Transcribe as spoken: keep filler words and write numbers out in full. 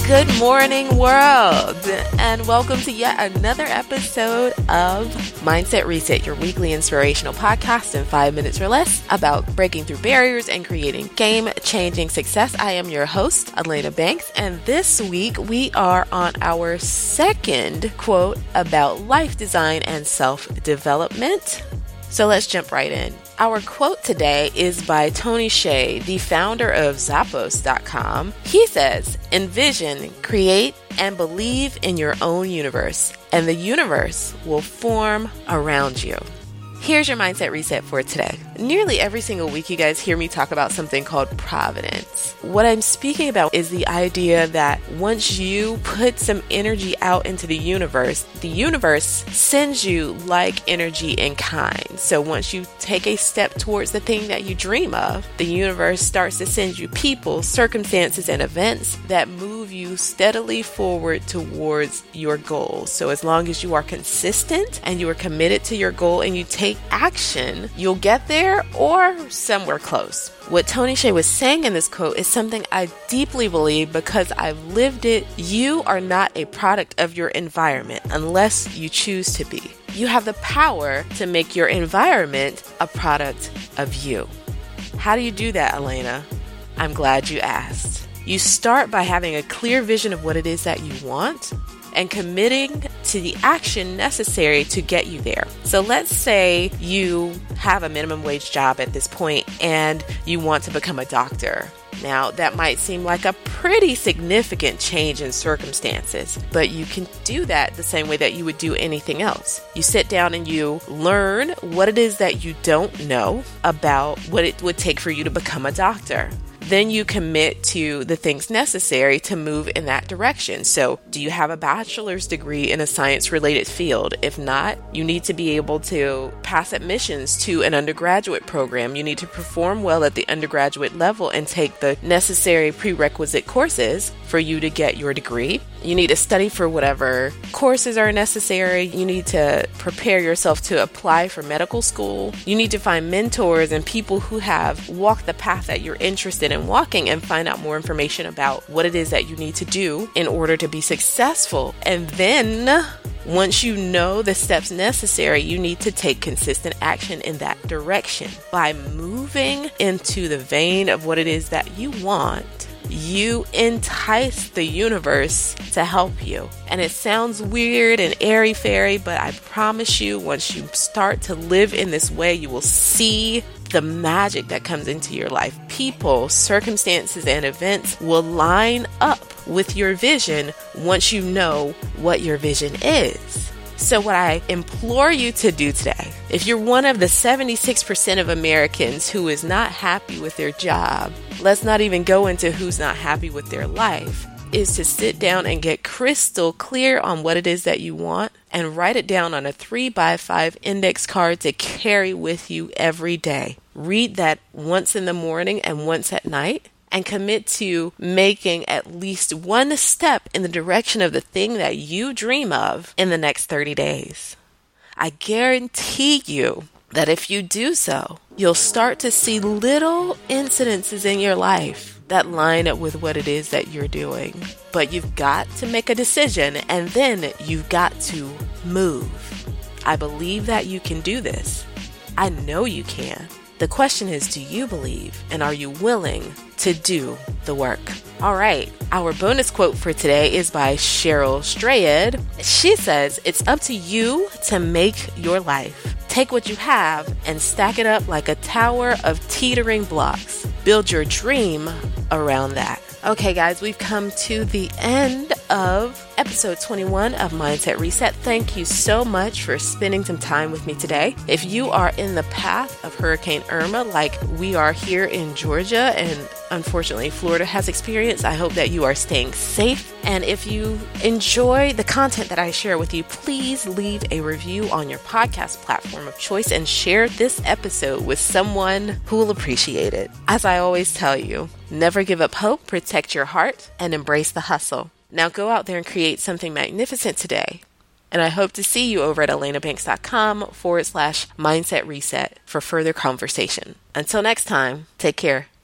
Good morning, world, and welcome to yet another episode of Mindset Reset, your weekly inspirational podcast in five minutes or less about breaking through barriers and creating game-changing success. I am your host, Elena Banks, and this week we are on our second quote about life design and self-development. So let's jump right in. Our quote today is by Tony Hsieh, the founder of Zappos dot com. He says, envision, create, and believe in your own universe, and the universe will form around you. Here's your Mindset Reset for today. Nearly every single week, you guys hear me talk about something called providence. What I'm speaking about is the idea that once you put some energy out into the universe, the universe sends you like energy in kind. So once you take a step towards the thing that you dream of, the universe starts to send you people, circumstances, and events that move you steadily forward towards your goal. So as long as you are consistent and you are committed to your goal and you take action, you'll get there or somewhere close. What Tony Hsieh was saying in this quote is something I deeply believe because I've lived it. You are not a product of your environment unless you choose to be. You have the power to make your environment a product of you. How do you do that, Elena? I'm glad you asked. You start by having a clear vision of what it is that you want and committing to the action necessary to get you there. So let's say you have a minimum wage job at this point and you want to become a doctor. Now, that might seem like a pretty significant change in circumstances, but you can do that the same way that you would do anything else. You sit down and you learn what it is that you don't know about what it would take for you to become a doctor. Then you commit to the things necessary to move in that direction. So, do you have a bachelor's degree in a science-related field? If not, you need to be able to pass admissions to an undergraduate program. You need to perform well at the undergraduate level and take the necessary prerequisite courses for you to get your degree. You need to study for whatever courses are necessary. You need to prepare yourself to apply for medical school. You need to find mentors and people who have walked the path that you're interested in walking and find out more information about what it is that you need to do in order to be successful. And then once you know the steps necessary, you need to take consistent action in that direction. By moving into the vein of what it is that you want, you entice the universe to help you. And it sounds weird and airy-fairy, but I promise you, once you start to live in this way, you will see the magic that comes into your life. People, circumstances, and events will line up with your vision once you know what your vision is. So what I implore you to do today, if you're one of the seventy-six percent of Americans who is not happy with their job, let's not even go into who's not happy with their life, is to sit down and get crystal clear on what it is that you want and write it down on a three by five index card to carry with you every day. Read that once in the morning and once at night, and commit to making at least one step in the direction of the thing that you dream of in the next thirty days. I guarantee you that if you do so, you'll start to see little incidences in your life that line up with what it is that you're doing. But you've got to make a decision, and then you've got to move. I believe that you can do this. I know you can. The question is, do you believe, and are you willing to do the work? All right, our bonus quote for today is by Cheryl Strayed. She says, it's up to you to make your life. Take what you have and stack it up like a tower of teetering blocks. Build your dream around that. Okay, guys, we've come to the end of episode twenty-one of Mindset Reset. Thank you so much for spending some time with me today. If you are in the path of Hurricane Irma, like we are here in Georgia and unfortunately Florida has experienced, I hope that you are staying safe. And if you enjoy the content that I share with you, please leave a review on your podcast platform of choice and share this episode with someone who will appreciate it. As I always tell you, never give up hope, protect your heart, and embrace the hustle. Now go out there and create something magnificent today. And I hope to see you over at elenabanks.com forward slash mindset reset for further conversation. Until next time, take care.